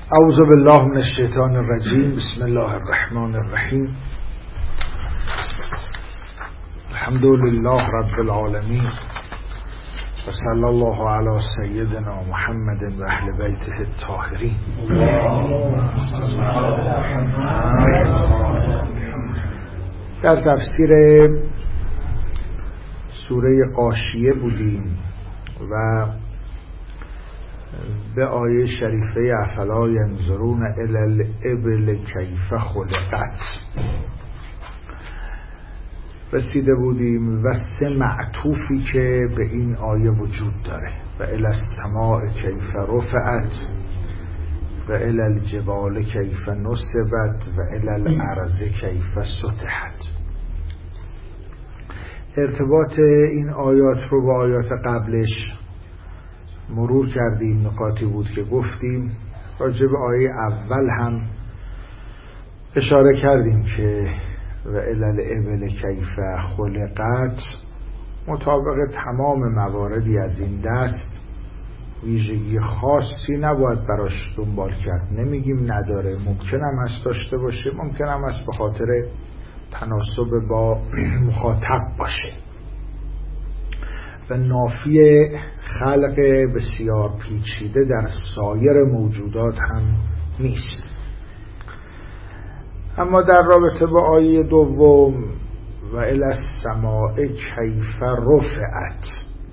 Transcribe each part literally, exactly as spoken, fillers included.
اعوذ بالله من الشیطان الرجیم. بسم الله الرحمن الرحیم. الحمد لله رب العالمین و صلی الله علی سیدنا محمد و اهل بیته الطاهرین. در تفسیر سوره غاشیه بودیم و به آیه شریفه افلا ینظرون الی الابل کیف خلقت رسیده بودیم و سه معطوفی که به این آیه وجود داره: و الی السماء کیف رفعت و الی الجبال کیف نصبت و الی الارض کیف سطحت. ارتباط این آیات رو با آیات قبلش مرور کردیم. نکاتی بود که گفتیم. راجع به آیه اول هم اشاره کردیم که و الی الابل کیف خلقت مطابق تمام مواردی از این دست ویژگی خاصی نباید براش دنبال کرد. نمیگیم نداره، ممکن هم هست داشته باشه، ممکن هم هست به خاطر تناسب با مخاطب باشه و نافی خلق بسیار پیچیده در سایر موجودات هم نیست. اما در رابطه با آیه دوم و الی السماء کیف رفعت،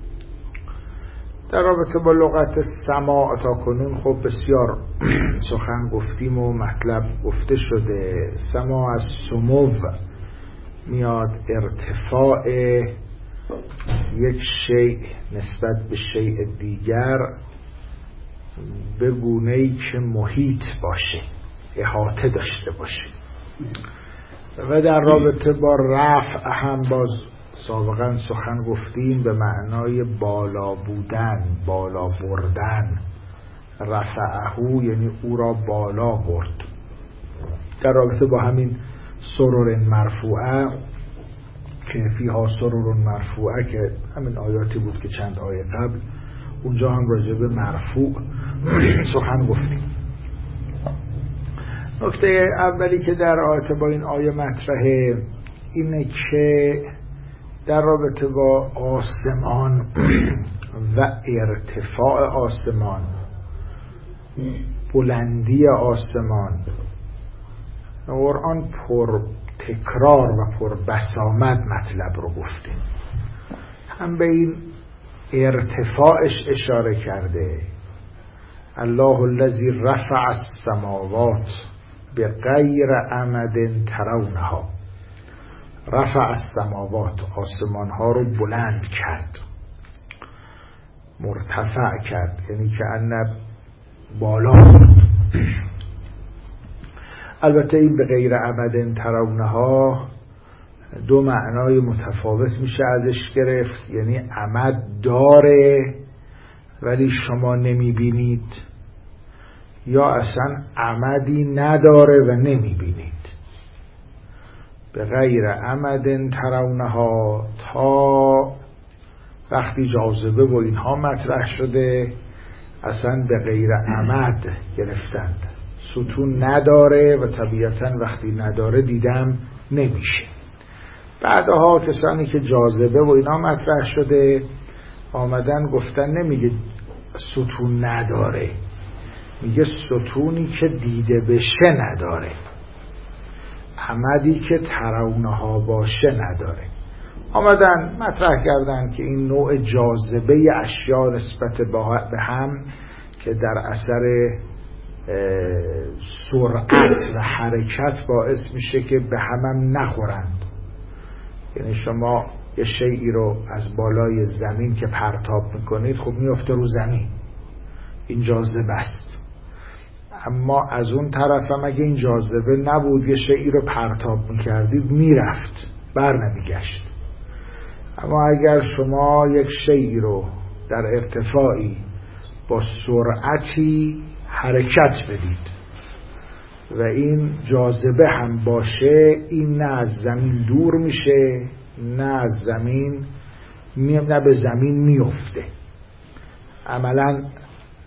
در رابطه با لغت سماع تا کنون خب بسیار سخن گفتیم و مطلب گفته شده. سماع از سمو میاد، ارتفاع یک شیء نسبت به شیء دیگر به گونه‌ای که محیط باشه، احاطه داشته باشه. و در رابطه با رفع هم باز سابقا سخن گفتیم به معنای بالا بودن، بالا بردن. رفعهو یعنی او را بالا برد. در رابطه با همین سرور مرفوعه که فیها سرور مرفوعه که همین آیاتی بود که چند آیه قبل اونجا هم راجع به مرفوع سخن گفتیم. نکته اولی که در رابطه با این آیه مطرحه اینه که در رابطه با آسمان و ارتفاع آسمان، بلندی آسمان، قرآن پر تکرار و پر بسامد مطلب رو گفته. هم به این ارتفاعش اشاره کرده: الله الذی رفع السماوات بغیر عمد ترونها. رفع السماوات، آسمان ها رو بلند کرد، مرتفع کرد، یعنی که ان بالا. البته این به غیر عمد ترونها دو معنای متفاوت میشه ازش گرفت. یعنی عمد داره ولی شما نمیبینید، یا اصلا عمدی نداره و نمیبینید. به غیر عمد ترونها تا وقتی جاذبه و اینها مطرح شده اصلا به غیر عمد گرفتند. ستون نداره و طبیعتا وقتی نداره دیدم نمیشه. بعدها کسانی که جاذبه و اینا مطرح شده آمدن گفتن نمیگه ستون نداره، میگه ستونی که دیده بشه نداره، عمدی که ترونها باشه نداره. آمدن مطرح کردن که این نوع جاذبه اشیا نسبت به هم که در اثر سرعت و حرکت باعث میشه که به همم نخورند. یعنی شما یه شیئی رو از بالای زمین که پرتاب میکنید خب میفته رو زمین، این جاذبه است. اما از اون طرف هم اگه این جاذبه نبود یه شیئی رو پرتاب میکردید میرفت، بر نمیگشت. اما اگر شما یک شیئی رو در ارتفاعی با سرعتی حرکت بدید و این جاذبه هم باشه، این نه از زمین دور میشه نه از زمین می... نه به زمین میفته. عملا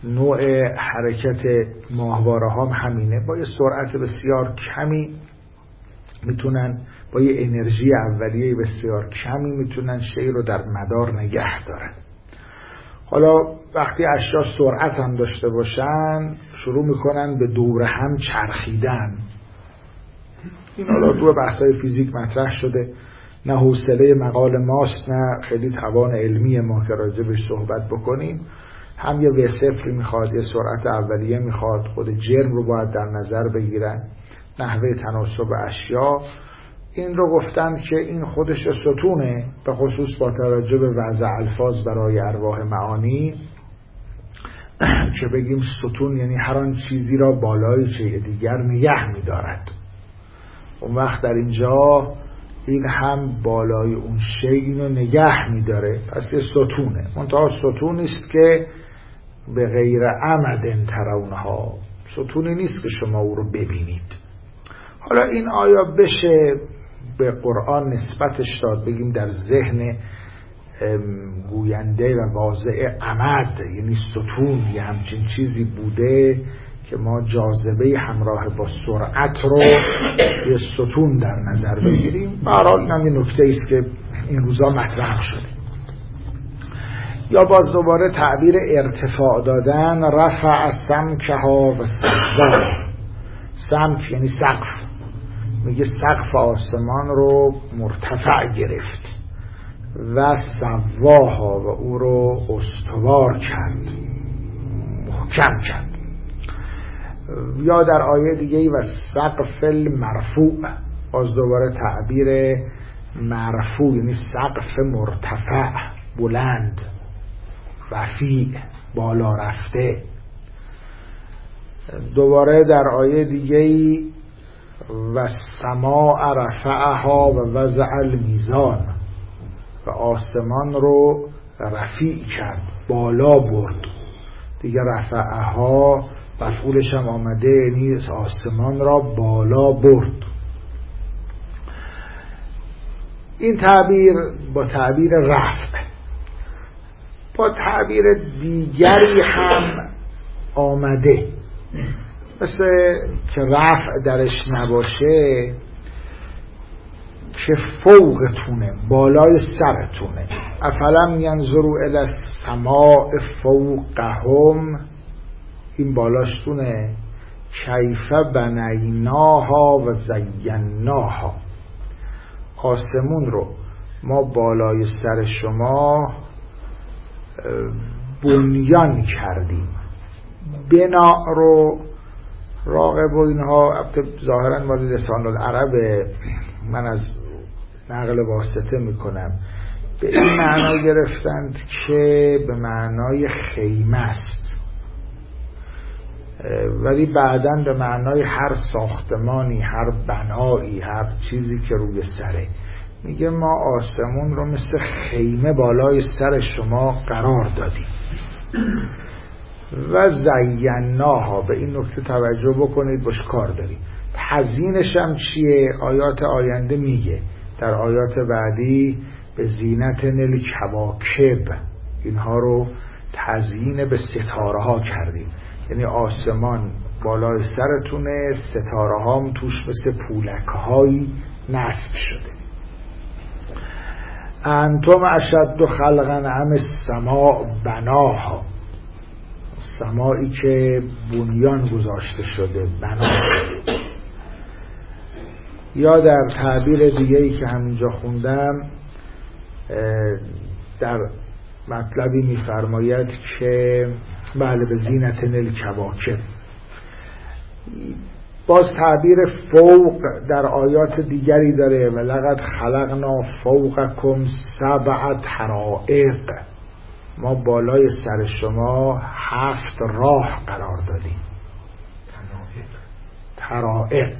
نوع حرکت ماهواره ها همینه، با یه سرعت بسیار کمی میتونن با یه انرژی اولیه بسیار کمی میتونن شی رو در مدار نگه دارن. حالا وقتی اشیا سرعت هم داشته باشن شروع میکنن به دور هم چرخیدن. این حالا دو بحثای فیزیک مطرح شده، نه حوصله مقال ماست نه خیلی توان علمی ما که راجبش صحبت بکنیم. هم یه وی صفر میخواد، یه سرعت اولیه میخواد، خود جرم رو باید در نظر بگیرن، نحوه تناسب اشیا. این رو گفتن که این خودش ستونه، به خصوص با توجه به وضع الفاظ برای ارواح معانی که بگیم ستون یعنی هر آن چیزی را بالای چیز دیگر نگه می‌دارد. اون وقت در اینجا این هم بالای اون شی اینو نگه می‌داره، پس یه ستونه. منتها ستون نیست که به غیر عمد ترونها، ستونی نیست که شما او رو ببینید. حالا این آیا بشه به قرآن نسبتش داد، بگیم در ذهن گوینده و واضع عمد یعنی ستون یه همچین چیزی بوده که ما جاذبه همراه با سرعت رو یه ستون در نظر بگیریم؟ برحال این هم یه نکته ایست که این روزا مطرح شده. یا باز دوباره تعبیر ارتفاع دادن، رفع سمکها و سقفها. سمک یعنی سقف، میگه سقف آسمان رو مرتفع گرفت و سواها و او رو استوار کرد، محکم کرد. یا در آیه دیگه و سقف المرفوع، باز دوباره تعبیر مرفوع یعنی سقف مرتفع، بلند، رفیع، بالا رفته. دوباره در آیه دیگه و سماع رفعها و وضع المیزان، و آسمان رو رفیع کرد، بالا برد. دیگه رفعها مفعولش هم آمده یعنی آسمان را بالا برد. این تعبیر با تعبیر رفع. با تعبیر دیگری هم آمده، مثل که رفع درش نباشه که فوقتونه، بالای سرتونه. افلم ینظروا الی السماء فوقهم، این بالاشتونه، کیف بنیناها و زیناها، آسمون رو ما بالای سر شما بنیان کردیم. بنا رو راغب و اینها ظاهرا مال لسان العرب، من از نقل واسطه میکنم، به این معنا گرفتند که به معنای خیمه است، ولی بعداً به معنای هر ساختمانی، هر بنایی، هر چیزی که روی سره. میگه ما آسمون رو مثل خیمه بالای سر شما قرار دادیم. و زیناها، به این نکته توجه بکنید، باش کار داریم. تزیینش هم چیه؟ آیات آینده میگه، در آیات بعدی به زینت نل کواکب، اینها رو تزیین به ستاره ها کردیم. یعنی آسمان بالای سرتونه، ستاره هام توش مثل پولک هایی نصب شده. انتم اشد خلقا ام السماء بناها، سمایی که بنیان گذاشته شده، بنا شده. یا در تعبیر دیگه‌ای که همینجا خوندم در مطلبی می‌فرماید که بله به زینت الکواکب. باز تعبیر فوق در آیات دیگری داره، و لقد خلقنا فوقکم سبع طرائق، ما بالای سر شما هفت راه قرار دادیم. طرائق.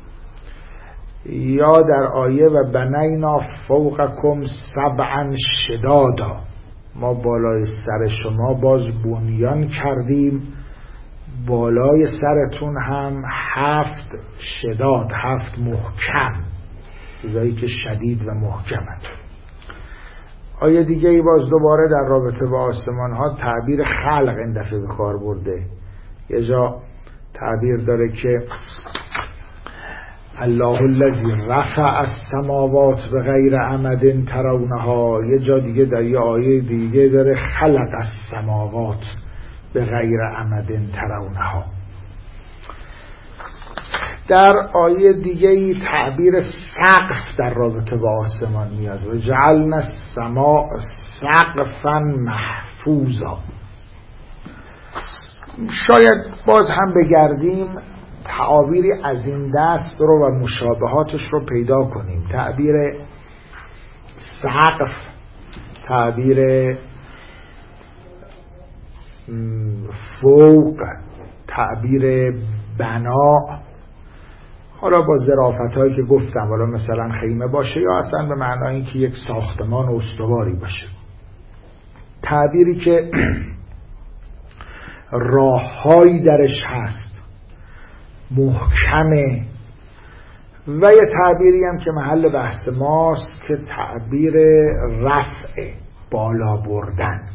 یا در آیه و بنینا فوقکم سبعا شدادا، ما بالای سر شما باز بنیان کردیم، بالای سرتون هم هفت شداد، هفت محکم، چیزایی که شدید و محکمند. آیه دیگه ای باز دوباره در رابطه با آسمان ها تعبیر خلق این دفعه به کار برده. یه جا تعبیر داره که الله الذی رفع السماوات بغیر عمد ترونها. یه جا دیگه در یه آیه دیگه داره خلق السماوات بغیر عمد ترونها. در آیه دیگه ای تعبیر سقف در رابطه با آسمان میاد و جعلنا السماء سقفا محفوظا. شاید باز هم بگردیم تعابیری از این دست رو و مشابهاتش رو پیدا کنیم. تعبیر سقف، تعبیر فوق، تعبیر بنا، حالا با ظرافت هایی که گفتم، حالا مثلا خیمه باشه یا اصلا به معنای که یک ساختمان استواری باشه. تعبیری که راههایی درش هست، محکمه. و یه تعبیری هم که محل بحث ماست که تعبیر رفع، بالا بردن.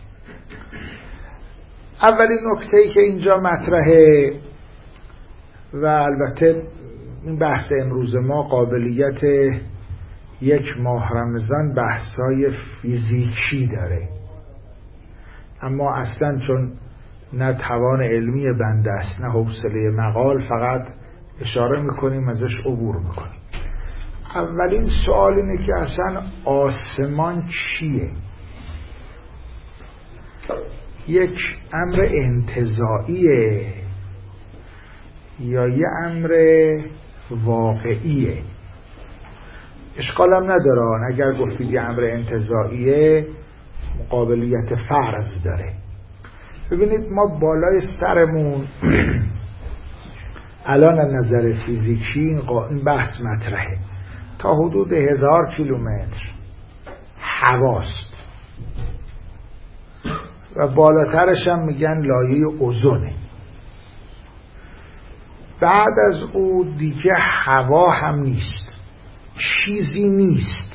اولین نکته‌ای که اینجا مطرحه و البته این بحث امروز ما قابلیت یک ماه رمضان بحثای فیزیکی داره، اما اصلا چون نه توان علمی بنده است نه حوصله مقال، فقط اشاره میکنیم ازش عبور میکنیم. اولین سوال اینه که اصلا آسمان چیه؟ یک امر انتزاعیه یا یه امر واقعیه؟ اشکالم نداره اگر گفتید یه امر انتزاعیه، قابلیت فرض داره. ببینید ما بالای سرمون الان از نظر فیزیکی این بحث مطرحه، تا حدود هزار کیلومتر هواست و بالاترش هم میگن لایه اوزونه. بعد از او دیگه هوا هم نیست، چیزی نیست،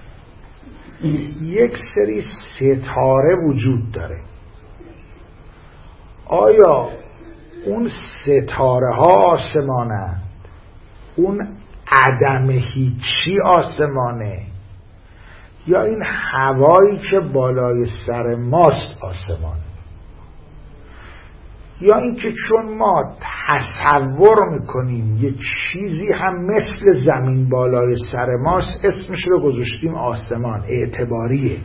یک سری ستاره وجود داره. آیا اون ستاره ها آسمانند؟ اون عدم هیچی آسمانه؟ یا این هوایی که بالای سر ماست آسمانه؟ یا اینکه چون ما تصور میکنیم یک چیزی هم مثل زمین بالای سر ماست، اسمش رو گذاشتیم آسمان، اعتباریه.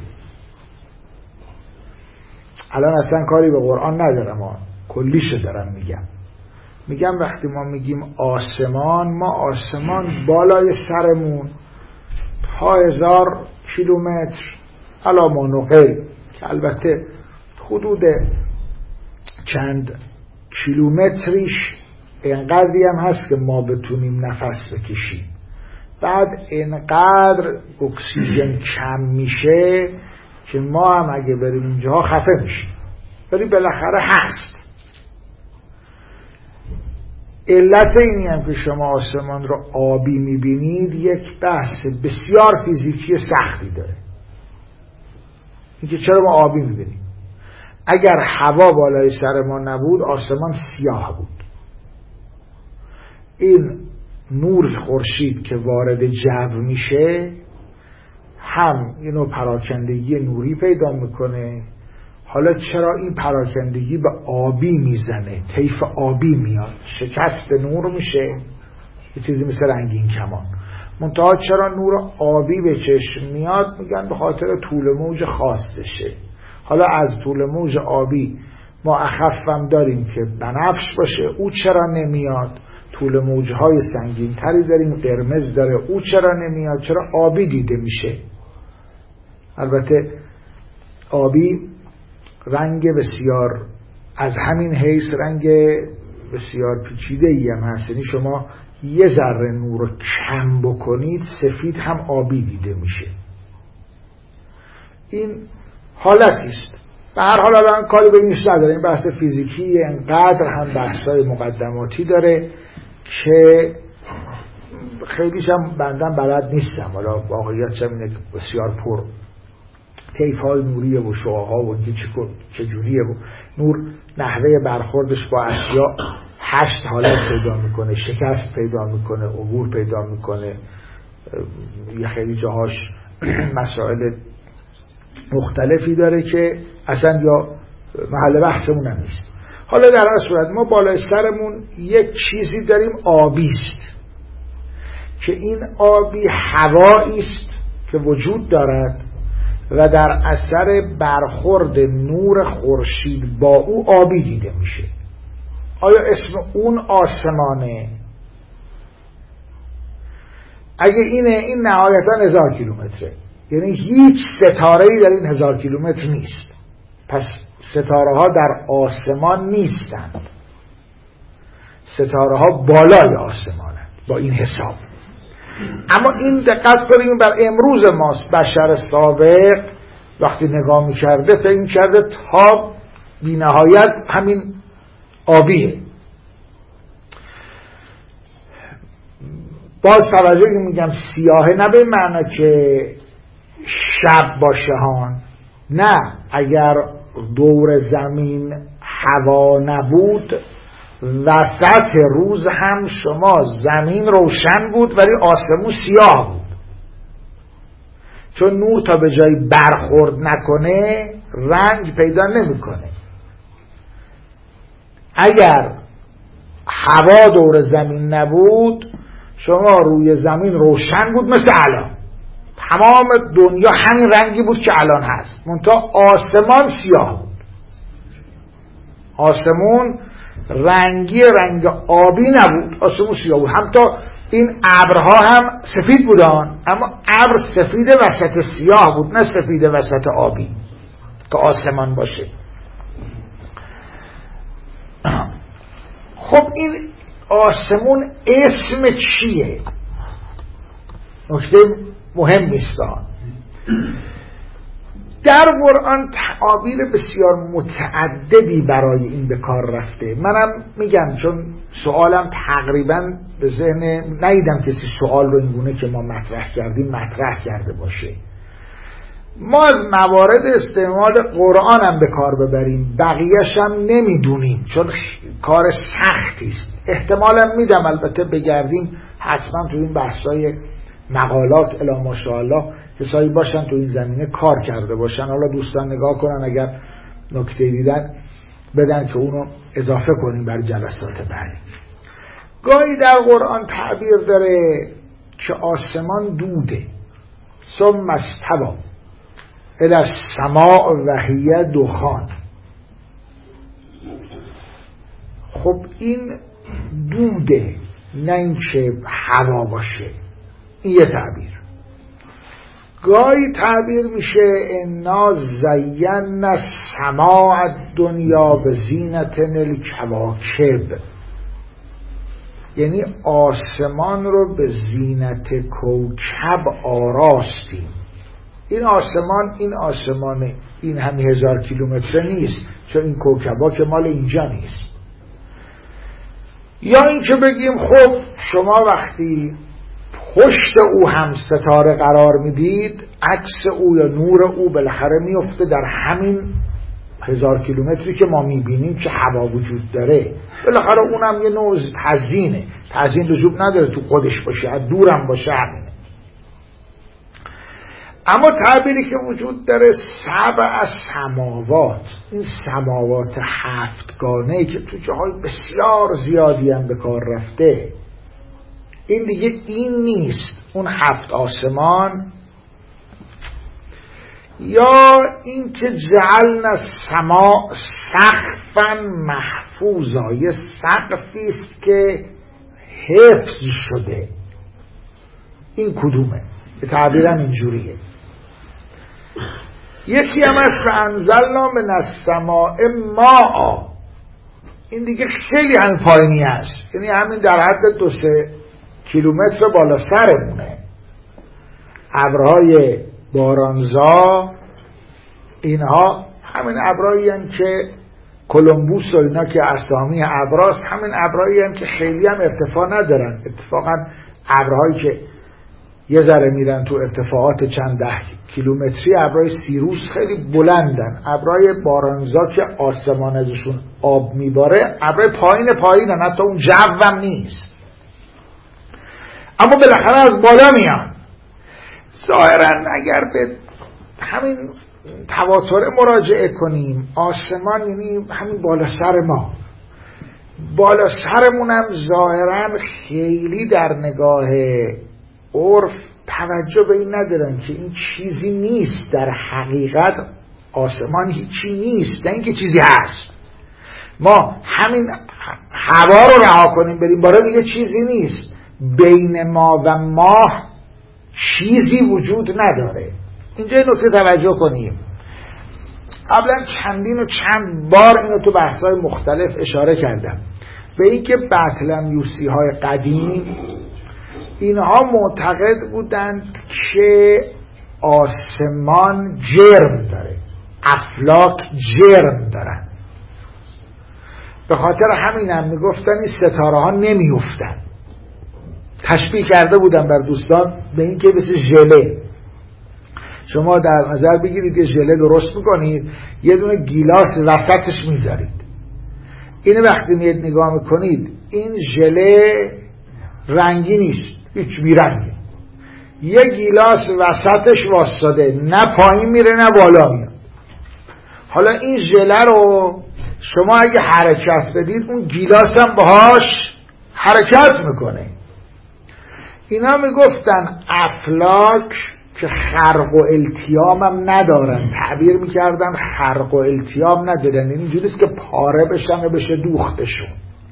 الان اصلا کاری به قرآن ندارم، ما کلیشو دارم میگم. میگم وقتی ما میگیم آسمان، ما آسمان بالای سرمون تا هزار کیلومتر علا ما نقل، که البته حدود چند کیلومتریش اینقدری هم هست که ما بتونیم نفس بکشیم. بعد اینقدر اکسیژن کم میشه که ما هم اگه بریم اونجاها خفه میشیم، ولی بالاخره هست. علت اینی هم که شما آسمان رو آبی میبینید یک بحث بسیار فیزیکی سختی داره، اینکه چرا ما آبی میبینیم. اگر هوا بالای سر ما نبود آسمان سیاه بود. این نور خورشید که وارد جو میشه هم اینو پراکندگی نوری پیدا میکنه. حالا چرا این پراکندگی به آبی میزنه، طیف آبی میاد، شکست نور میشه، یه چیزی مثل رنگین کمان. منتها چرا نور آبی به چشم میاد؟ میگن به خاطر طول موج خاصشه. حالا از طول موج آبی ما اخفم داریم که بنفش باشه، او چرا نمیاد؟ طول موجهای سنگین تری داریم، قرمز داره، او چرا نمیاد؟ چرا آبی دیده میشه؟ البته آبی رنگ بسیار، از همین حیث رنگ بسیار پیچیده ای هم هست، یعنی شما یه ذره نور رو کم بکنید سفید هم آبی دیده میشه. این حالتی است. به هر حال الان کاری به این نداره، این بحث فیزیکی انقدر هم بحثای مقدماتی داره که خیلیش هم بندم بلد نیستم. حالا واقعیت چه اینه که بسیار پر طیف‌های نوریه و شعاع‌ها و اینکه چجوریه و نور نحوه برخوردش با اشیا هشت حالت پیدا میکنه، شکست پیدا میکنه، عبور پیدا میکنه، یه خیلی جاهاش مسائل مختلفی داره که اصلا یا محل بحثمون هم نیست. حالا در هر صورت ما بالای سرمون یک چیزی داریم آبیست که این آبی هوایی است که وجود دارد و در اثر برخورد نور خورشید با او آبی دیده میشه. آیا اسم اون آسمانه؟ اگه اینه، این نهایتا هزار کیلومتره، یعنی هیچ ستاره‌ای در این هزار کیلومتر نیست. پس ستاره ها در آسمان نیستند، ستاره ها بالای آسمانند با این حساب. اما این دقت کنیم بر امروز ماست. بشر سابق وقتی نگاه میکرده فکر میکرده تا بی نهایت همین آبیه. باز توجه که میگم سیاهه نه به معنی که شب باشه هان، نه، اگر دور زمین هوا نبود وسط روز هم شما زمین روشن بود ولی آسمون سیاه بود، چون نور تا به جای برخورد نکنه رنگ پیدا نمیکنه. اگر هوا دور زمین نبود شما روی زمین روشن بود مثل الان، تمام دنیا همین رنگی بود که الان هست، منتها آسمان سیاه بود. آسمون رنگی رنگ آبی نبود، آسمون سیاه بود. هم تا این ابرها هم سفید بودن، اما ابر سفید وسط سیاه بود، نه سفید وسط آبی که آسمان باشه. خب این آسمون اسم چیه؟ نکته مهم است. در قرآن تعابیر بسیار متعددی برای این به کار رفته. منم میگم چون سوالم تقریبا به ذهن ندیدم کسی سوال رو اینگونه که ما مطرح کردیم مطرح کرده باشه. ما از موارد استعمال قرآن هم به کار ببریم، بقیه‌ش هم نمیدونیم چون کار سختی است. احتمالا میدم البته بگردیم حتما تو این بحثای مقالات الی ماشاءالله کسایی باشن تو این زمینه کار کرده باشن. حالا دوستان نگاه کنن، اگر نکته دیدن بدن که اونو اضافه کنیم بر جلسات بعدی. گاهی در قرآن تعبیر داره که آسمان دوده، ثم استوی الی السماء و هی دخان. خب این دوده، نه اینکه هوا باشه. این یه تعبیر. گاهی تعبیر میشه انا زینا السماء الدنیا بزینة الکواکب، یعنی آسمان رو به زینت کوکب آراستیم. این آسمان این آسمانه این همین هزار کیلومتر نیست، چون این کوکبا که مال اینجا نیست. یا این که بگیم خب شما وقتی پشت او هم ستاره قرار میدید، عکس او یا نور او بالاخره میفته در همین هزار کیلومتری که ما میبینیم که هوا وجود داره. بالاخره اونم یه نوع تزیینه، تزیین لزوم نداره تو خودش باشه، از دورم باشه همینه. اما تعبیری که وجود داره سبع سماوات، این سماوات هفتگانه که تو جاهای بسیار زیادی هم به کار رفته، این دیگه این نیست اون هفت آسمان. یا این که جعلنا السماء سقفا محفوظا، یه سقفی است که حفظ شده. این کدومه؟ به تعبیرم اینجوریه. یکی هم از فانزلنا من السماء ماء، این دیگه خیلی هم پایینی هست، یعنی همین در حد دو سه کیلومتر بالا سرمونه. ابرهای بارانزا اینها همین ابرهایی هستند که کلمبوس و اینا که اسامی ابراست، همین ابرهایی هستند که خیلی هم ارتفاع ندارن. اتفاقا ابرهایی که یه ذره میرن تو ارتفاعات چند ده کیلومتری، ابرای سیروس خیلی بلندن، ابرای بارانزا که آسمان ازشون آب میباره ابرای پایین پایینن، حتی اون جو هم نیست، اما بالاخره از بالا میان. ظاهرا اگر به همین تواتر مراجعه کنیم، آسمان یعنی همین بالا سر ما، بالا سرمونم ظاهرا خیلی در نگاه عرف توجه به این ندارن که این چیزی نیست، در حقیقت آسمان هیچی نیست، نه اینکه چیزی هست. ما همین هوا رو رها کنیم بریم بالا دیگه چیزی نیست، بین ما و ماه چیزی وجود نداره. اینجا نکته توجه کنیم. قبلا چندین و چند بار اینو تو بحث‌های مختلف اشاره کردم به این که بطلمیوسی های قدیم اینها معتقد بودند که آسمان جرم داره، افلاک جرم دارن، به خاطر همینم میگفتن این ستاره ها نمیافتن. تشبیه کرده بودن بر دوستان به این که مثل ژله، شما در نظر بگیرید که ژله درست میکنید، یه دونه گیلاس وسطش میذارید، اینو وقتی میاد نگاه میکنید این ژله رنگی نیست، هیچ بیرنگی، یه گیلاس وسطش واسطاده، نه پایین میره نه بالا میاد. حالا این ژله رو شما اگه حرکت بدید اون گیلاس هم باهاش حرکت میکنه. اینا میگفتن افلاک که خرق و التیام هم ندارن، تعبیر میکردن خرق و التیام ندارن، این اینجوریست که پاره بشن و بشه دوختشون،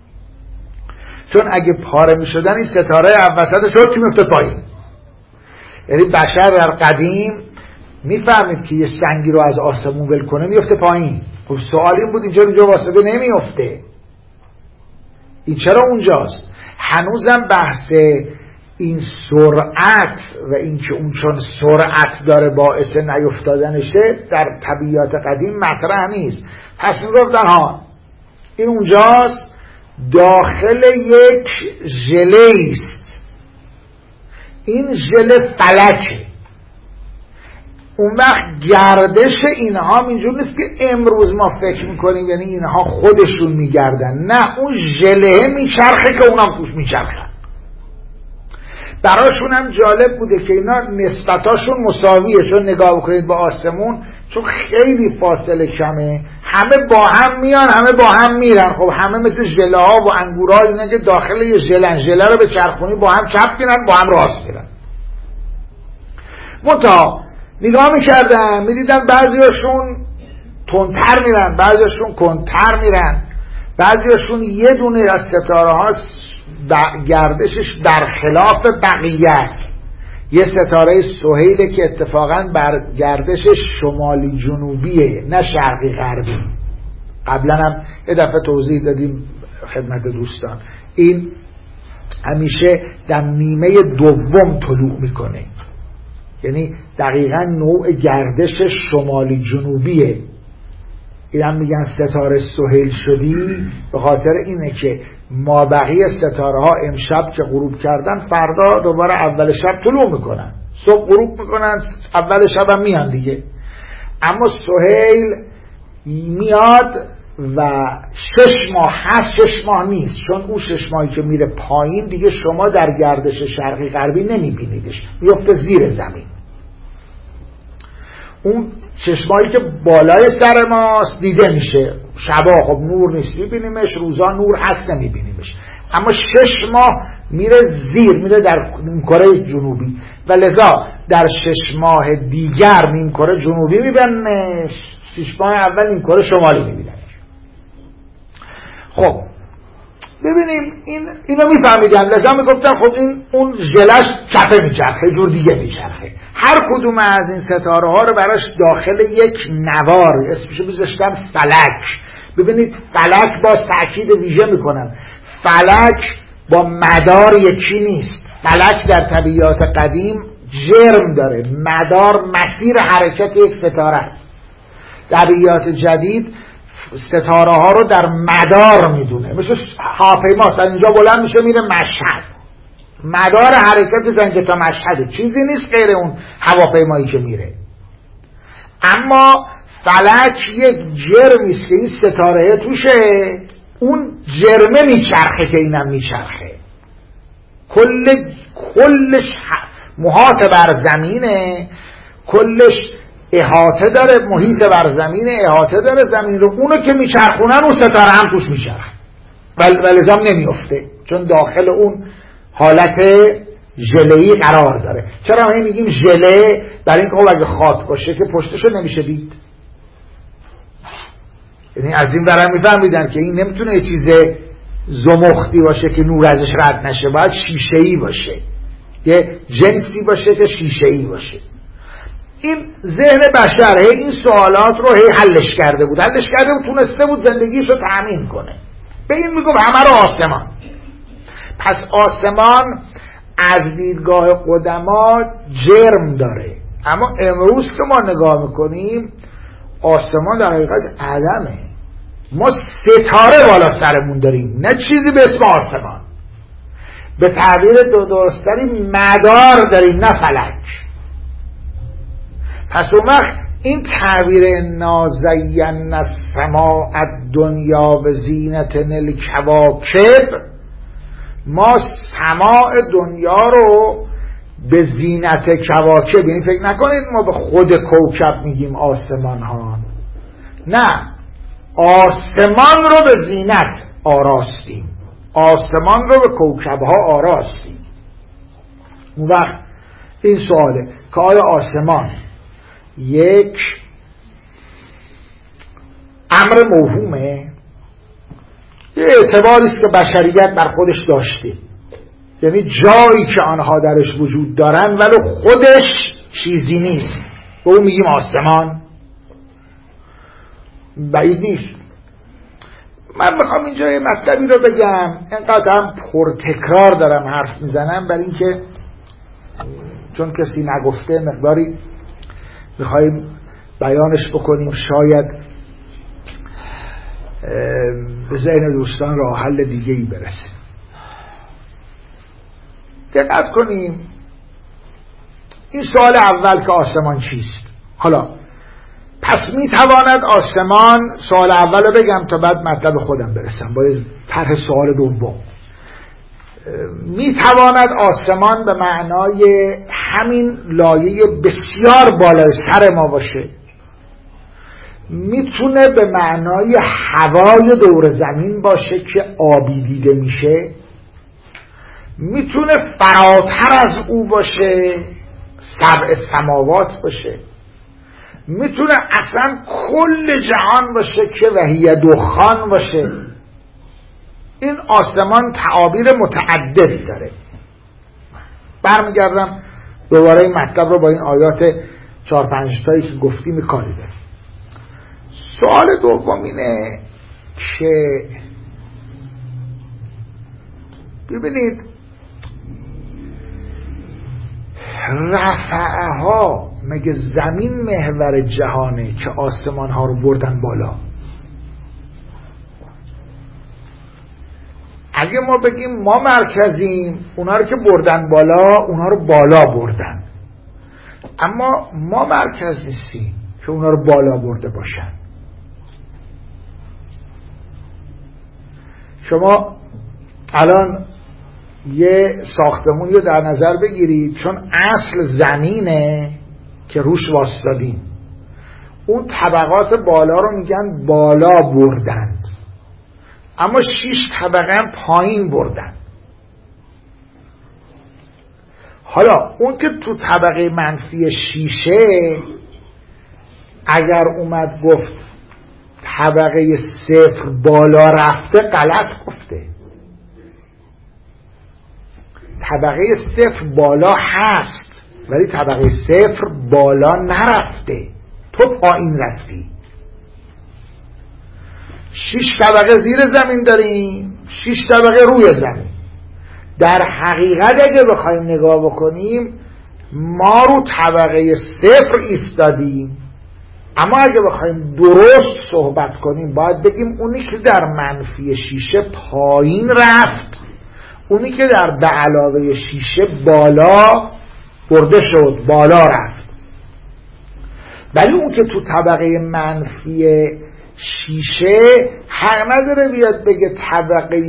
چون اگه پاره میشدن این ستاره وسط شد که میفته پایین. یعنی بشر در قدیم میفهمید که یه سنگی رو از آسمون ول کنه میفته پایین. خب سوال این بود اینجا اینجا واسطه نمیفته، این چرا اونجاست؟ هنوزم بحث این سرعت و این که اون چون سرعت داره باعث نیفتادنشه در طبیعت قدیم مطرح نیست. پس میگفتن ها این اونجاست، داخل یک ژله است، این ژله فلکه. اون وقت گردش اینها اینجور نیست که امروز ما فکر میکنیم یعنی اینها خودشون میگردن، نه اون ژله میچرخه که اونم توش میچرخن. براشون هم جالب بوده که اینا نسبتاشون مساویه، چون نگاه بکنید به آسمون چون خیلی فاصله کمه، همه با هم میان همه با هم میرن. خب همه مثل ژله ها و انگورها اینا که داخل یه ژله، ژله رو به چرخونی با هم چپ میرن با هم راست میرن. منتها نگاه میکردن میدیدن بعضیاشون تندتر میرن، بعضیاشون کندتر میرن، بعضیاشون یه دونه از ستاره ها گردشش برخلاف بقیه است. یه ستاره سهیله که اتفاقا بر گردشش شمالی جنوبیه نه شرقی غربی. قبلا هم یه دفعه توضیح دادیم خدمت دوستان، این همیشه در نیمه دوم طلوع میکنه، یعنی دقیقا نوع گردش شمالی جنوبیه. این هم میگن ستاره سهیل شدی به خاطر اینه که ما بقیه ستاره ها امشب که غروب کردن فردا دوباره اول شب طلوع میکنن، صبح غروب میکنن اول شب هم میان دیگه. اما سهیل میاد و شش ماه هست، شش ماه نیست، چون اون شش ماهی که میره پایین دیگه شما در گردش شرقی غربی نمیبینیدش، میفته زیر زمین. اون چشمایی که بالای سر ماست دیده میشه، شبا خب نور نیست میبینیمش، روزا نور هست نمیبینیمش، اما شش ماه میره زیر، میره در نیمکره جنوبی و لذا در شش ماه دیگر نیمکره جنوبی میبیننش، شش ماه اول نیمکره شمالی میبیننش. خب ببینیم این اینو میفهمیدن، لذا میگفتن خب این اون ژله‌اش چپه میچرخه، جور دیگه میچرخه. هر کدوم از این ستاره ها رو براش داخل یک نوار اسمشو میذاشتن فلک. ببینید فلک با تاکید ویژه میکنم، فلک با مدار یکی نیست. فلک در طبیعت قدیم جرم داره، مدار مسیر حرکت یک ستاره است. طبیعت جدید ستاره ها رو در مدار میدونه، مثل هواپیما از اینجا بلند میشه میره مشهد، مدار حرکت زنجه تا مشهده، چیزی نیست غیر اون هواپیمایی که میره. اما فلک یک جرمی است که این ستاره توشه، اون جرمه میچرخه که اینم میچرخه. کل کلش محاط بر زمینه، کلش احاطه داره، محیط بر زمینه، احاطه داره زمین رو. اونو که میچرخونن اون ستاره هم توش میچرخه ولی زم نمیفته، چون داخل اون حالت ژله‌ای قرار داره. چرا ما میگیم ژله؟ برای اینکه خب اگه خاک باشه که پشتشو نمیشه دید. یعنی از این برام میفهمیدن که این نمیتونه یه چیز زمختی باشه که نور ازش رد نشه، باید شیشه‌ای باشه، یه جنسی باشه که شیشه‌ای باشه. این ذهن بشر این سوالات رو هی حلش کرده بود حلش کرده بود تونسته بود زندگیشو تأمین کنه. به این میگم همه رو آسمان. پس آسمان از دیدگاه قدما جرم داره، اما امروز که ما نگاه میکنیم آسمان در حقیقت عدمه. ما ستاره بالا سرمون داریم، نه چیزی به اسم آسمان. به تعبیر درست‌تری مدار داریم، نه فلک. پس اون وقت این تعبیر نازین السماء الدنیا و زینت الکواکب، ما سماع دنیا رو به زینت کواکب، یعنی فکر نکنید ما به خود کوکب میگیم آسمان ها، نه، آسمان رو به زینت آراستیم، آسمان رو به کوکب ها آراستیم. اون وقت این سواله که آیا آسمان یک امر موهومه؟ یه اعتباری است که بشریت بر خودش داشته، یعنی جایی که آنها درش وجود دارن ولی خودش چیزی نیست، به اون میگیم آسمان. بعید نیست. من میخوام اینجا یه مطلبی رو بگم، اینقدر هم پرتکرار دارم حرف میزنم برای اینکه چون کسی نگفته مقداری میخوایم بیانش بکنیم، شاید به ذهن دوستان راه حل دیگه ای برسه. دقت کنیم این سوال اول که آسمان چیست. حالا پس میتواند آسمان، سوال اول رو بگم تا بعد مطلب خودم برسم با طرح سوال دوم. میتواند آسمان به معنای همین لایه بسیار بالای سر ما باشه، میتونه به معنای هوای دور زمین باشه که آبی دیده میشه، میتونه فراتر از او باشه، سبع سماوات باشه، میتونه اصلا کل جهان باشه که وحی دخان باشه. این آسمان تعابیر متعدد داره. برمیگردم دوباره این مطلب رو با این آیات چهار پنج تایی که گفتیم میکنیم. سوال دوم اینه که ببینید رفعه ها مگه زمین محور جهانه که آسمان ها رو بردن بالا؟ اگه ما بگیم ما مرکزیم، اونا رو که بردن بالا اونا رو بالا بردن، اما ما مرکز نیستیم که اونا رو بالا برده باشن. شما الان یه ساختمونی رو در نظر بگیرید، چون اصل زمینه که روش واسطادیم، اون طبقات بالا رو میگن بالا بردند، اما شش طبقه هم پایین بردن. حالا اون که تو طبقه منفی شیشه اگر اومد گفت طبقه صفر بالا رفته، غلط گفته. طبقه صفر بالا هست ولی طبقه صفر بالا نرفته، تو پایین رفتی. شش طبقه زیر زمین داریم، شش طبقه روی زمین. در حقیقت اگه بخوایم نگاه بکنیم ما رو طبقه صفر ایستادیم، اما اگه بخوایم درست صحبت کنیم باید بگیم اونی که در منفی شیشه پایین رفت اونی که در به علاوه شیشه بالا برده شد، بالا رفت. ولی اون که تو طبقه منفی شیشه حق نداره بیاد بگه طبقه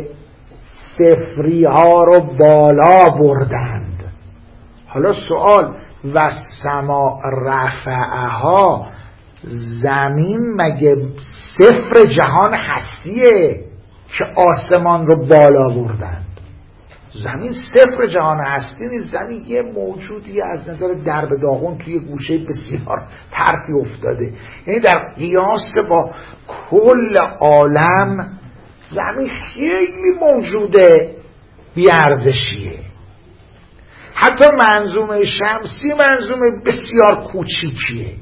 صفری ها رو بالا بردند. حالا سوال، و سما رفعها، زمین مگه صفر جهان هستیه که آسمان رو بالا بردند؟ زمین صفر جهان هستی نیست. زمین یه موجودی از نظر درب داغون توی گوشه بسیار ترکی افتاده. یعنی در قیاس با کل عالم زمین خیلی موجوده بیارزشیه. حتی منظومه شمسی منظومه بسیار کوچیکیه.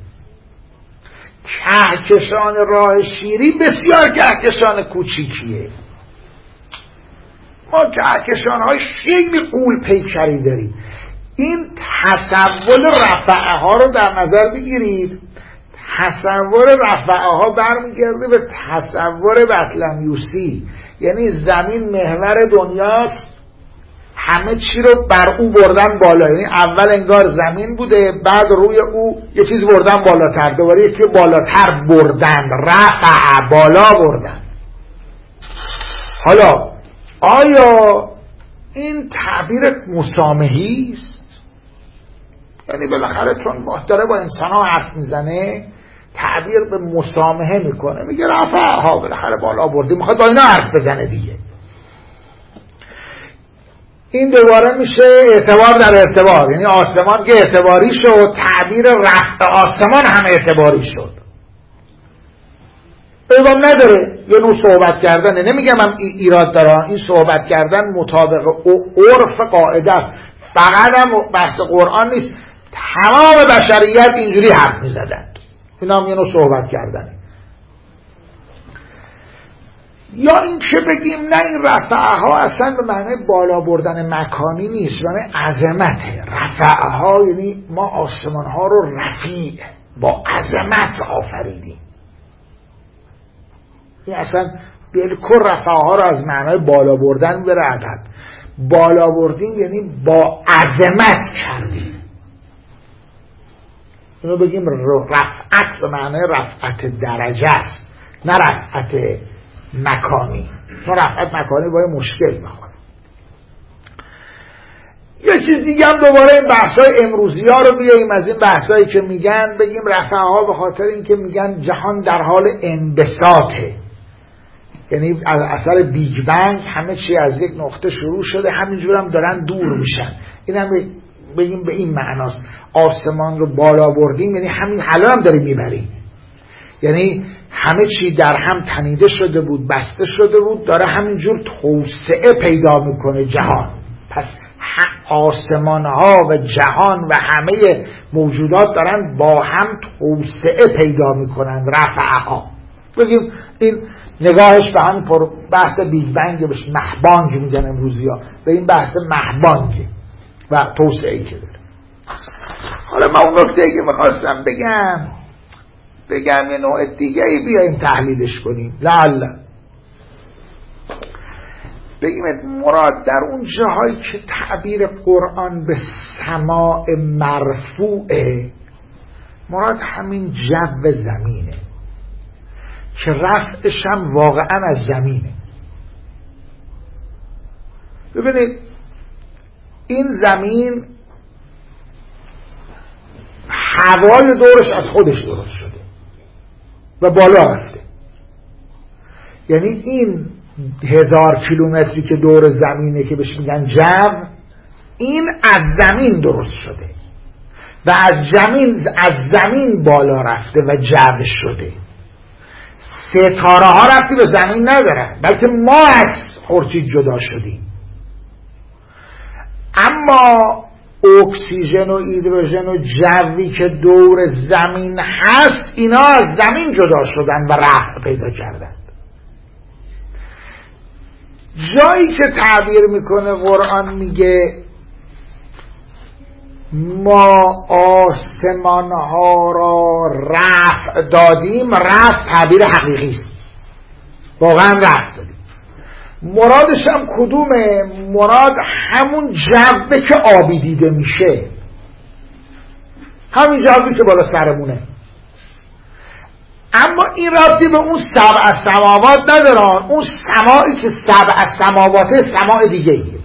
کهکشان راه شیری بسیار کهکشان کوچیکیه. ما کهکشان‌های خیلی غول پیکری داریم. این تصور رفعه ها رو در نظر بگیرید. تصور رفعه ها برمیگرده به تصور بطلمیوسی، یعنی زمین محور دنیاست، همه چی رو بر او بردن بالا. یعنی اول انگار زمین بوده، بعد روی او یه چیز بردن بالاتر، دوباره یکی بالاتر بردن، رفع، بالا بردن. حالا آیا این تعبیر مسامحی است؟ یعنی بالاخره چون داره با انسان ها حرف میزنه تعبیر به مسامحه میکنه، میگه رفع ها بالاخره بالا بردی، میخواد با اینا حرف بزنه دیگه. این دوباره میشه اعتبار در اعتبار، یعنی آسمان که اعتباری شد، تعبیر رفع آسمان هم اعتباری شد. پیغام نداره، یه نوع صحبت کردنه. نمیگم هم ایراد داره، این صحبت کردن مطابق عرف قاعده است، فقط هم بحث قرآن نیست، تمام بشریت اینجوری حرف میزدند. این هم یه نوع صحبت کردنه. یا این که بگیم نه، این رفعه ها اصلا به معنی بالا بردن مکانی نیست، یعنی عظمته. رفعه ها یعنی ما آسمان ها رو رفیع با عظمت آفریدیم. این اصلا بالکل رفعه ها رو از معنای بالا بردن بره عقب. بالا بردیم یعنی با عظمت کردیم. اینو بگیم رفعت به معنای رفعت درجه است، نه رفعت مکانی، چون رفعت مکانی باید مشکل میخوره. یه چیز دیگه هم دوباره این بحثای امروزی ها رو بیاییم از این بحثایی که میگن بگیم رفعه ها به خاطر اینکه میگن جهان در حال انبساطه، یعنی از اثر بیگ بنگ همه چی از یک نقطه شروع شده، همینجور هم دارن دور میشن. این هم بگیم به این معناست. آسمان رو بالا بردیم یعنی همین حالا هم داریم میبریم، یعنی همه چی در هم تنیده شده بود، بسته شده بود، داره همینجور توسعه پیدا میکنه جهان. پس آسمان ها و جهان و همه موجودات دارن با هم توسعه پیدا میکنن، رفعه ها. بگیم این نگاهش به همین بحث بیگ بنگ، بهش مهبانگ میگن امروزی ها، به این بحث مهبانگ و توسعه‌ای که داره. حالا من اون نکته که میخواستم بگم بگم یه نوع دیگه ای بیاییم تحلیلش کنیم. لعل بگیم مراد در اون جاهایی که تعبیر قرآن به سماع مرفوعه، مراد همین جو زمینه که رفعش هم واقعا از زمینه. ببینید این زمین هوای دورش از خودش درست شده و بالا رفته. یعنی این هزار کیلومتری که دور زمینه که بهش میگن جو، این از زمین درست شده و از زمین از زمین بالا رفته و جو شده. ستاره ها رفتی به زمین ندارن، بلکه ما از خورشید جدا شدیم. اما اکسیژن و هیدروژن و جوی که دور زمین هست، اینا از زمین جدا شدن و رفع پیدا کردن. جایی که تعبیر میکنه قرآن میگه ما آسمان ها را رفع دادیم، رفع تعبیر حقیقی است، واقعا رفع دادیم. مرادش هم کدومه؟ مراد همون جوه که آبی دیده میشه، همین جوی که بالا سرمونه. اما این ربطی به اون سبع سماوات ندارن. اون سماعی که سبع سماواته سماع دیگه ایه.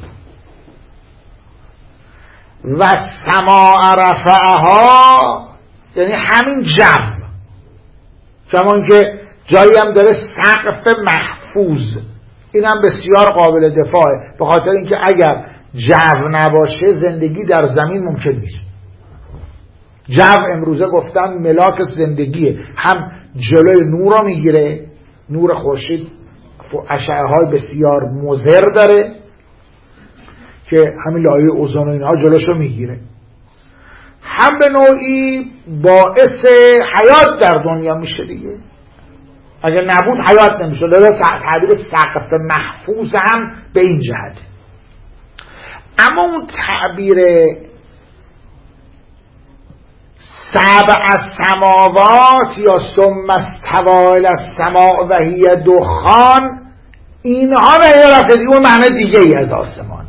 و سماع رفعها یعنی همین جو، کما اینکه جایی هم داره سقف محفوظ، این هم بسیار قابل دفاعه، به خاطر اینکه اگر جو نباشه زندگی در زمین ممکن نیست. جو امروزه گفتن ملاک زندگیه، هم جلوی نور رو میگیره، نور خورشید اشعه های بسیار مضر داره که همین لایه اوزون و اینها جلوشو میگیره، هم به نوعی باعث حیات در دنیا میشه دیگه. اگر نبود حیات نمیشه. لذا تعبیر سقف محفوظ هم به این جهت. اما اون تعبیر سبع السماوات یا ثم استوی الی السماء و هی دخان، اینها به یه رفت دیگه اون معنی دیگه ای از آسمانه.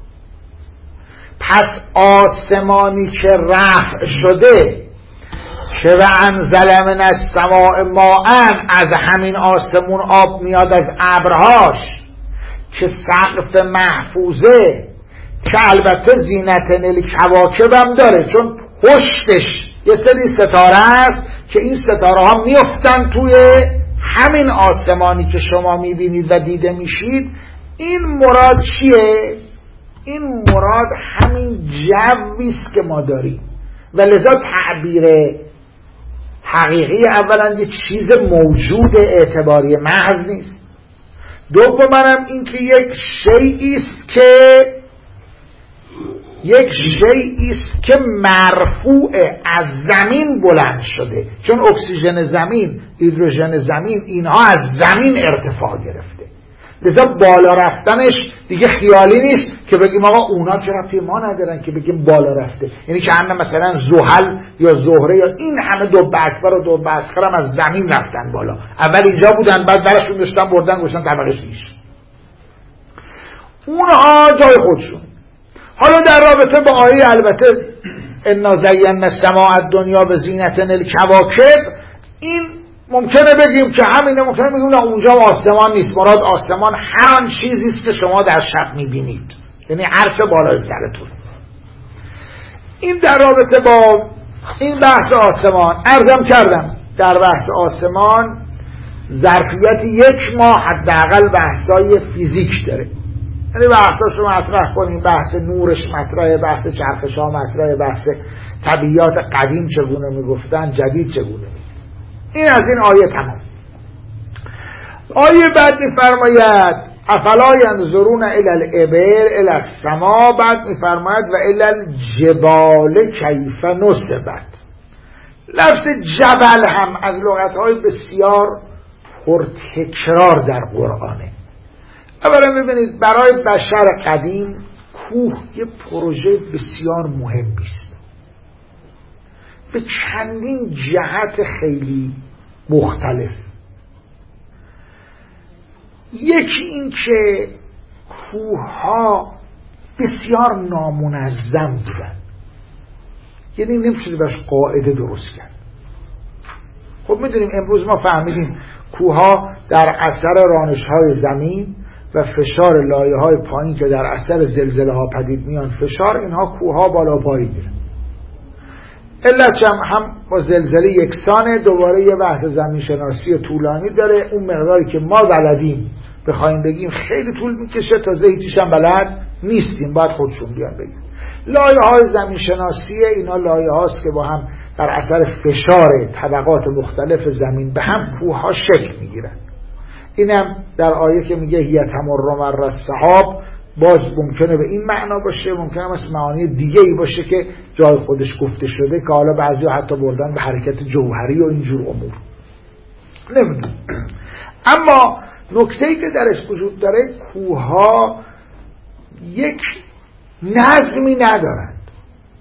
پس آسمانی که رفع شده که و انزل من السماء ماء، از همین آسمون آب میاد از ابرهاش، که سقف محفوظه، که البته زینتن الکواکب هم داره، چون پشتش یه سری ستاره است که این ستاره ها میفتن توی همین آسمانی که شما میبینید و دیده میشید. این مراد چیه؟ این مراد همین جویست که ما داریم و لذا تعبیر حقیقی اولا یه چیز موجود اعتباری محض نیست. دوما هم این که یک شیئی است که یک شیئی است که مرفوع از زمین بلند شده، چون اکسیژن زمین، هیدروژن زمین، اینها از زمین ارتفاع گرفته. لذا بالا رفتنش دیگه خیالی نیست که بگیم آقا اونا که ربطی ما ندارن که بگیم بالا رفته. یعنی که همه مثلا زحل یا زهره یا این همه دوبه اکبر و دوبه اصغر هم از زمین رفتن بالا، اول اینجا بودن بعد برشون داشتن بردن گوشتن طبقه شیش، اونها جای خودشون. حالا در رابطه با آیه البته انا زینا السماء الدنیا بزینة الکواکب، این ممکنه بگیم که همینه، ممکنه بگیم نه اونجا آسمان نیست، مراد آسمان هر آن چیزی است که شما در شب میبینید، یعنی هر چه بالای سرتون. این در رابطه با این بحث آسمان. عرضم کردم در بحث آسمان ظرفیت یک ماه حداقل بحثای فیزیک داره، یعنی بحثاشو مطرح کنیم، بحث نورش مطرحه، بحث چرخش ها مطرحه، بحث طبیعیات قدیم چگونه میگفتن، جدید چگونه میگفتن. این از این آیه تمام. آیه بعد میفرماید افلا ینظرون الی الابل الی السما، بعد میفرماید و الی الجبال کیف نصبت. لفظ جبل هم از لغت‌های بسیار پرتکرار در قرآنه. اولا ببینید برای بشر قدیم کوه یه پروژه بسیار مهمی است، به چندین جهت خیلی مختلف. یکی این که کوه‌ها بسیار نامنظم بودن، یعنی نمیشه باش قاعده درست کرد. خب میدونیم امروز ما فهمیدیم کوه‌ها در اثر رانش‌های زمین و فشار لایه‌های پایین که در اثر زلزله‌ها پدید میان فشار، اینها کوه‌ها بالا پایین میرن. علتش هم با زلزله یکسانه. دوباره یه بحث زمین شناسی طولانی داره، اون مقداری که ما بلدیم بخوایم بگیم خیلی طول میکشه، تا زیتیش هم بلد نیستیم، باید خودشون بیان بگیم. لایه‌های زمین شناسی اینا لایه‌هاست که با هم در اثر فشار طبقات مختلف زمین به هم کوه‌ها شکل میگیرن. اینم در آیه که میگه هی تمر مر السحاب، باز ممکنه به این معنا باشه، ممکنه مثل معانی دیگه ای باشه که جای خودش گفته شده که حالا بعضی حتی بردن به حرکت جوهری و اینجور امور، نمیدونم. اما نکته‌ای که درش وجود داره، کوه‌ها یک نظمی ندارند.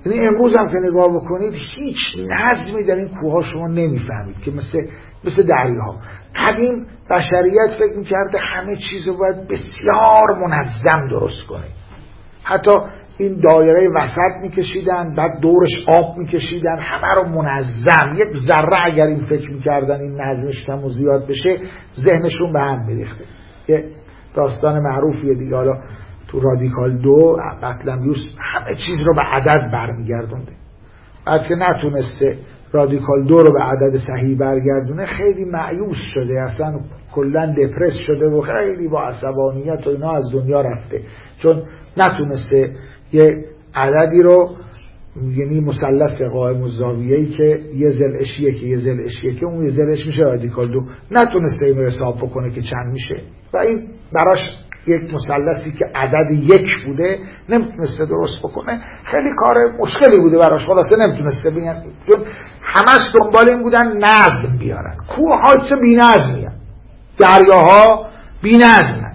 یعنی امروز هم که نگاه بکنید هیچ نظمی در این کوه‌ها شما نمیفهمید که مثل مثل دریاها. قدیم بشریت فکر میکرده همه چیز رو باید بسیار منظم درست کنه. حتی این دایره وسط میکشیدن، بعد دورش آب میکشیدن، همه رو منظم. یک ذره اگر این فکر میکردن این نظمش کم و زیاد بشه ذهنشون به هم میریخته. یه داستان معروفیه دیگه، حالا تو رادیکال دو بطلمیوس همه چیز رو به عدد برمیگردونده. بعد که نتونسته رادیکال دو رو به عدد صحیح برگردونه خیلی مایوس شده، اصلا کلا دپرس شده و خیلی با عصبانیت و اینا از دنیا رفته، چون نتونسته یه عددی رو، یعنی مثلث قائم الزاویه‌ای که یه ضلعش که یه ضلعش که اون یه ضلعش میشه رادیکال دو، نتونسته اینو حساب بکنه که چند میشه و این براش یک مثلثی که عدد یک بوده نمیتونسته درست بکنه. خیلی کار مشکلی بوده براش، خلاصه نمیتونسته بگن، چون همش دنبال این بودن نظم بیارن. کوه‌ها چه بی‌نظمی، دریاها بی‌نظمن.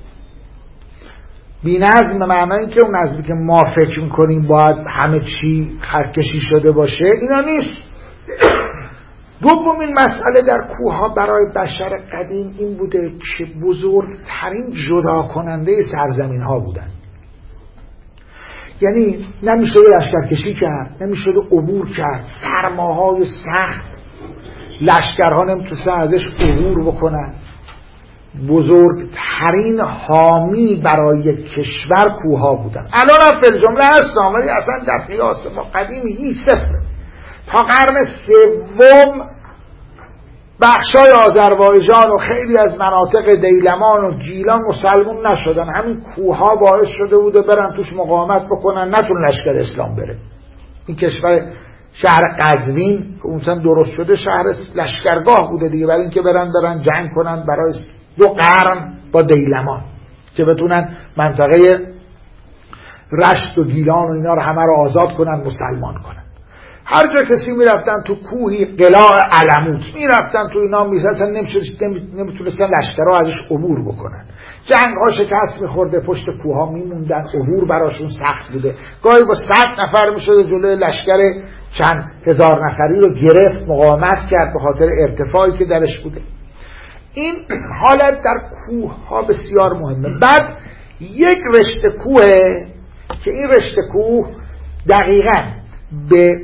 بی‌نظم به معنی که اون نظمی که ما فکر میکنیم باید همه چی خطکشی شده باشه، اینا نیست. دومین مسئله در کوه‌ها برای بشر قدیم این بوده که بزرگترین جدا کننده سرزمین ها بودن. یعنی نمیشد لشکرکشی کرد، نمیشد عبور کرد، سرماهای سخت، لشکرها نمیتونستن ازش عبور بکنن. بزرگترین حامی برای کشور کوه‌ها بودن. الان هم فی الجمله هستن ولی اصلا در قیاس ما قدیم هیچ صفره. تا قرن سوم بخشای آذربایجان و خیلی از مناطق دیلمان و گیلان مسلمون نشدن. همین کوه‌ها باعث شده بوده برن توش مقاومت بکنن، نتون لشکر اسلام بره. این کشور شهر قزوین که اونجا درست شده شهر لشکرگاه بوده دیگه، برای اینکه برن برن جنگ کنن برای دو قرن با دیلمان که بتونن منطقه رشت و گیلان و اینا رو همه رو آزاد کنن، مسلمان کنن. هر جا کسی میرفتن تو کوهی قلاع علموت میرفتن تو اینا میزدن، نمیتونستن لشکرها ازش عبور بکنن. جنگ ها شکست میخورده، پشت کوه ها میموندن، عبور براشون سخت بوده. گاهی با صد نفر میشده جلوی لشکر چند هزار نفری رو گرفت، مقاومت کرد به خاطر ارتفاعی که درش بوده. این حالت در کوه ها بسیار مهمه. بعد یک رشته کوه که این رشته کوه دقیقاً به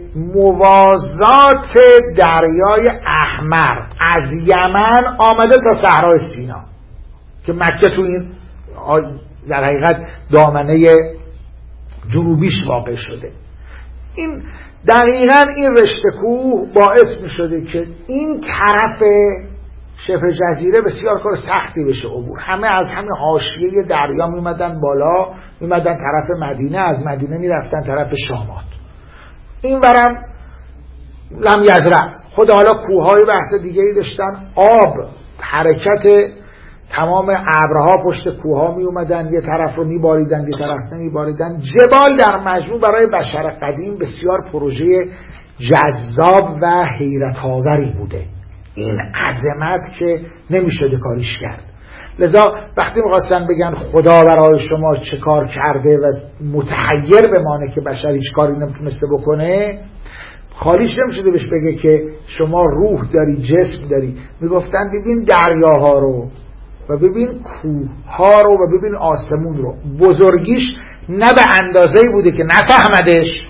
موازات دریای احمر از یمن آمده تا صحرای سینا که مکه تو این در حقیقت دامنه جنوبیش واقع شده. این دقیقاً این رشته کوه باعث می شده که این طرف شبه جزیره بسیار کار سختی بشه عبور. همه از همه حاشیه دریا می اومدن بالا، می اومدن طرف مدینه، از مدینه می رفتن طرف شامات. این برم لم یزرع خود. حالا کوههای بحث دیگه ای داشتن، آب، حرکت تمام ابرها پشت کوهها می اومدن، یه طرف رو می باریدن یه طرف نمی باریدن. جبال در مجموع برای بشر قدیم بسیار پروژه جذاب و حیرت آوری بوده. این عظمت که نمیشده کاریش کرد. لذا وقتی میخواستن بگن خدا برای شما چه کار کرده و متحیر بمانه که بشر هیچ کاری نمیتونسته بکنه، خالیش نمیشده بهش بگه که شما روح داری، جسم داری. میگفتن ببین دریاها رو و ببین کوهها رو و ببین آسمون رو. بزرگیش نه به اندازه‌ای بوده که نفهمدش،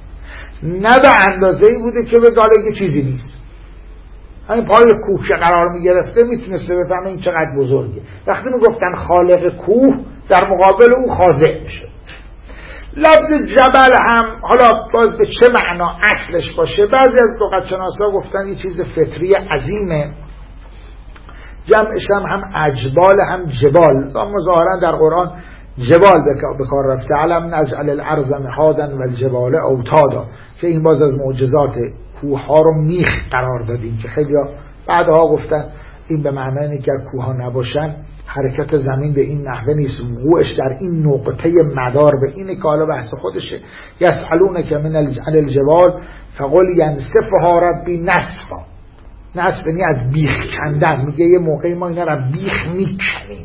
نه به اندازه‌ای بوده که به گاله چیزی نیست. همین پای کوه که قرار می گرفته میتونسته بفهمه این چقدر بزرگه. وقتی میگفتن خالق کوه در مقابل او خاضع میشه. لفظ جبل هم حالا باز به چه معنا اصلش باشه، بعضی از لغتشناسا گفتن یه چیز فطری عظیمه، جمعش هم هم اجبال هم جبال. اما ظاهرا در قرآن جبال به کار رفته، علم نجعل الارض مهادا و الجبال اوتادا، که این باز از معجزات کوه ها رو میخ قرار دادیم که خیلی ها بعدها گفتن این به معنی اینه که کوه ها نباشن حرکت زمین به این نحوه نیست، وقوعش در این نقطه مدار به اینه که حالا بحث خودشه. یسألونک من الجبال فقل ینسفها ربی نسفا. نسف یعنی از بیخ کندن، میگه یه موقعی ما اینا رو بیخ میکنیم،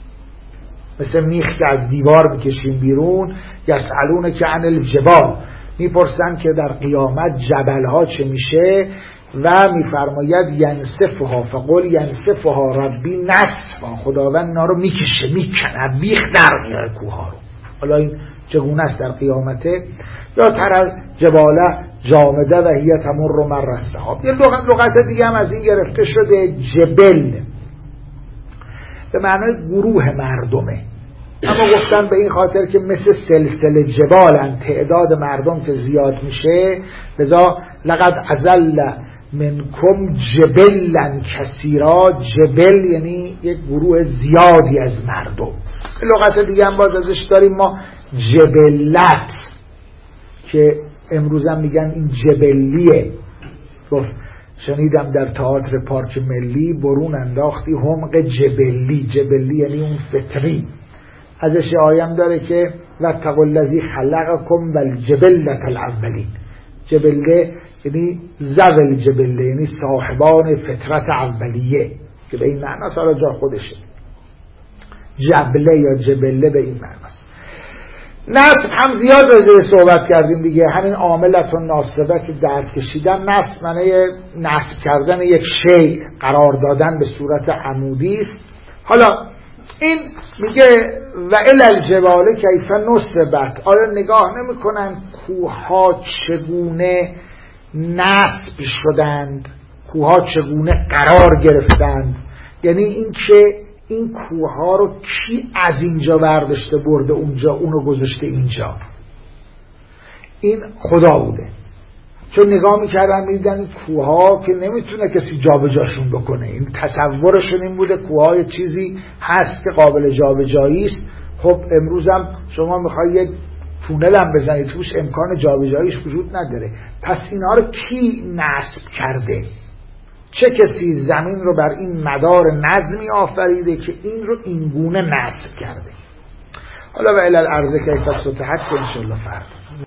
مثل میخ که از دیوار میکشیم بیرون. یسألونک عن الجبال، میپرسن که در قیامت جبلها چه میشه و میفرماید ینسفها فقل ینسفها ربی نسفا، خداوند اینا رو میکشه میکنه بیخ در میاره کوها رو. حالا این چگونه است در قیامته؟ یا تر از جباله جامده و هی تمر مر السحاب. یه لغت دیگه هم از این گرفته شده، جبل به معنای گروه مردمه، اما گفتن به این خاطر که مثل سلسله جبالن، تعداد مردم که زیاد میشه، لذا لقد ازل منکم جبلن کثیرا. جبل یعنی یک گروه زیادی از مردم. لغت دیگه هم باز ازش داریم ما، جبلت، که امروز هم میگن این جبلیه. شنیدم در تئاتر پارک ملی برون انداختی حمق جبلی. جبلی یعنی اون فطری. ازش آیم داره که واتقوا الذی خلقکم والجبلة الاولین. جبله یعنی ذوی جبله، یعنی صاحبان فطرت اولیه، که به این معنی سارا جا خودشه. جبله یا جبله به این معنی است. نصب هم زیاد راجعش صحبت کردیم دیگه. همین عاملت و ناصبه که درد کشیدن، نصب معنی نصب کردن یک شیء، قرار دادن به صورت عمودی است. حالا این میگه و الی الجبال کیف نصبت. آیا نگاه نمی‌کنن کوه‌ها چگونه نصب شدند، کوه‌ها چگونه قرار گرفتند؟ یعنی این که این کوه‌ها رو کی از اینجا برداشته برده اونجا، اونو گذاشته اینجا؟ این خدا بوده. چون نگاه میکردن میدیدن این کوه‌ها که نمیتونه کسی جابجاشون بکنه. این تصورشون این بوده کوه‌ها یه چیزی هست که قابل جابجایی است. خب امروز هم شما میخوای یه تونل هم بزنید توش امکان جابجاییش وجود نداره. پس اینها رو کی نصب کرده؟ چه کسی زمین رو بر این مدار نظمی آفریده که این رو اینگونه نصب کرده؟ حالا و الی الارض کیف سطحت که انشاءالله فردا